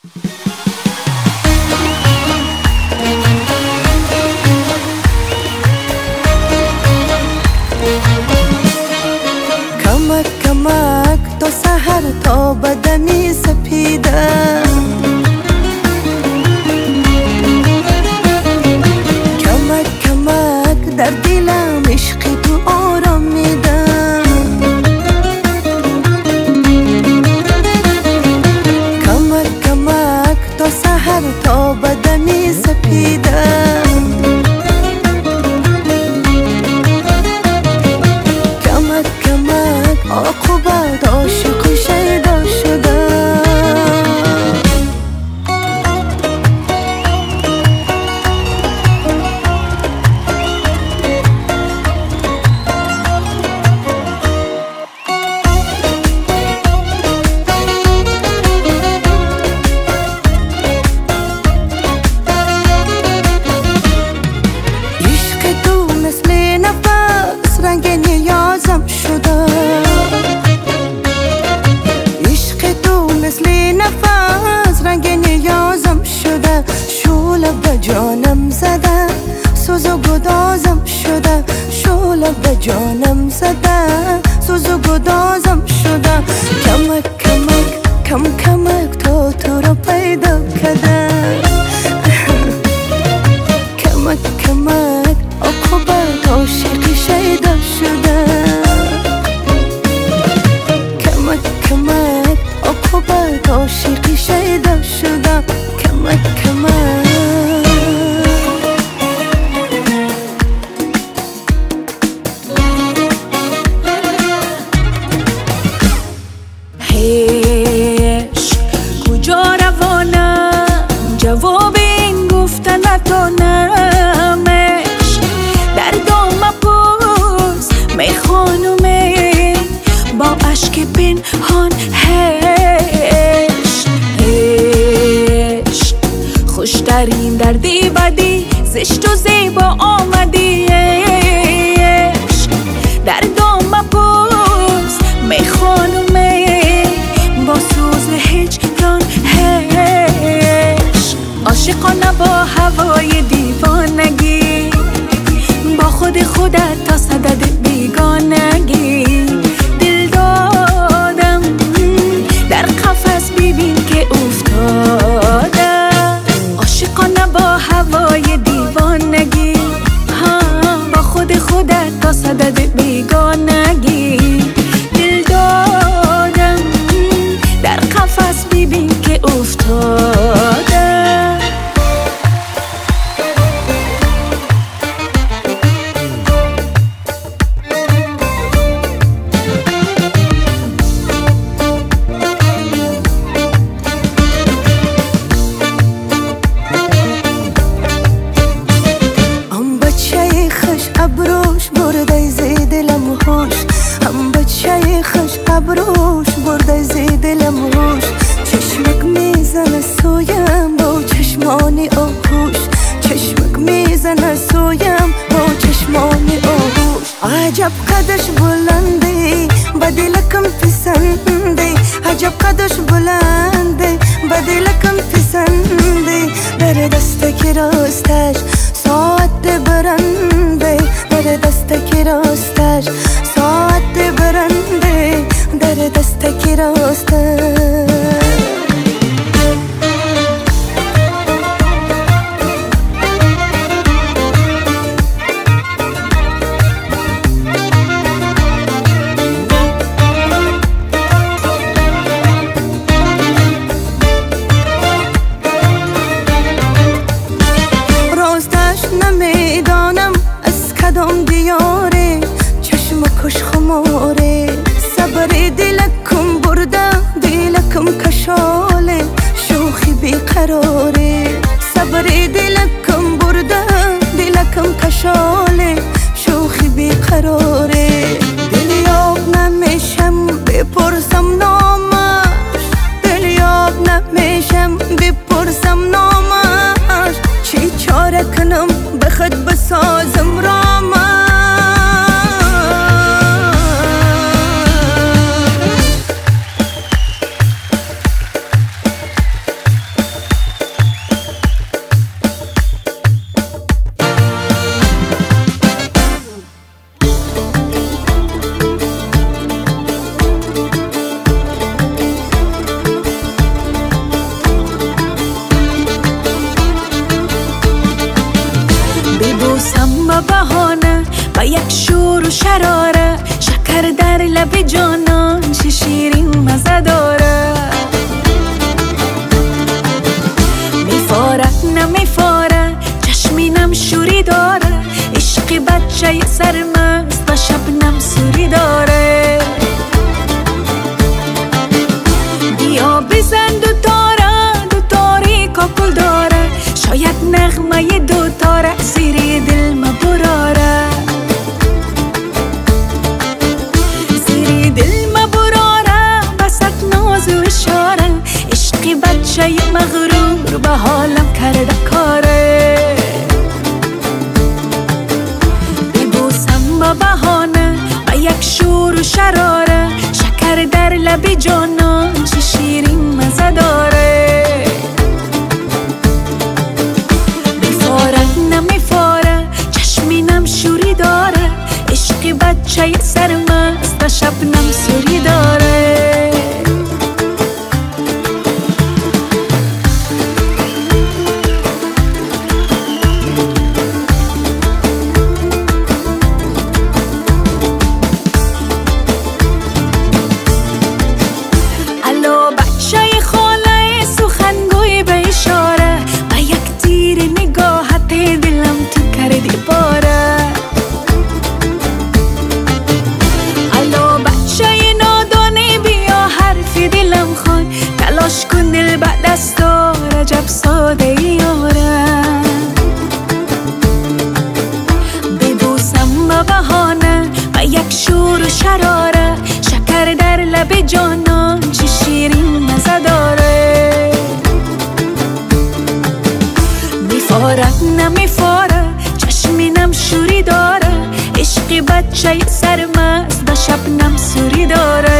کمک کمک تا سحر تا بدنی سپیده، کمک کمک در دلم عشقی تو آرام میده، کمک کمک تا سحر تا بدنی سپیده، عاقبت عاشق شیدا شده. عشق تو مثل نفس رنگ نیازم شده، نفس رنگ نیازم شده، شعله به جانم زده، سوز و گدازم شده، شعله به جانم زده، سوز و گدازم شده، کمک کمک کم کمک تا تو رو پیدا کرده، کمک کمک عاقبت عاشقی شیدا شده، کمک کمک عاقبت عاشقی شیدا شده، کمک کمک. عشق کجا روانه، جواب این گفتن نتانمش، در دام پوز می خانومه با عشق پنهان خوشترین دردی بدی زشت و زیبا آمدی، عشق در دام پوز می خانومه با سوز هجران، عشق عاشقانه با هوای دیوانگی، با خود خودت تا صدد بیگانگی، دل دادم در قفس ببین که افتاده، عاشقانه با هوای دیوانگی، با خود خودت تا صدد بیگانگی، دل دادم در قفس ببین که افتاده. ابروش برده زی دلم هوش، هم بچه خوش ابروش برده زی دلم هوش، چشمک میزنه سویم با چشمانی آهوش، چشمک میزنه سویم با چشمانی آهوش، عجب قدش بلندی با دلکم پسندی، عجب قدش بلندی با دلکم پسندی، در دست کی راستش ساعت برنده، در دست کی راستش ساعت برنده، در دست کی راستش. نمیدانم از کدام دیاره چشم کش خماره، صبر دلکم برده دلکم کشاله، شوخی بیقراره، صبر دلکم برده دلکم کشاله، شوخی بیقراره، دلیاب نمیشم بپرسم نامش، دلیاب نمیشم بپرسم نامش، چی چاره کنم بخد بسازم رامش. شراره، شکر در لب جانان چه شیرین مزه داره. میفارد نمیفاره چشمینم شوری داره، عشق بچه سرمست و شبنم سوری داره. بیا بزن دو تاری کاکل داره، شاید نغمه دو تاره زیر دل ما براره. زیر دل ما براره بسط ناز و اشاره، عشق بچه مغرور به حالم کرده کاره. ببوسم با بهانه و یک شور و شراره، شکر در لب جانان چه شیرین مزه داره. میفارد نمیفاره چشمینم شوری داره، عشق بچه سرمست و شبنم سوری داره. تلاش کن دل بعد از تو رجب ساده یارم. ببوسم با بهانه و یک شور و شراره، شکر در لب جانان چه شیرین مزه داره. میفارد نمیفاره چشمینم شوری داره، عشق بچه سرمست و شبنم سوری داره.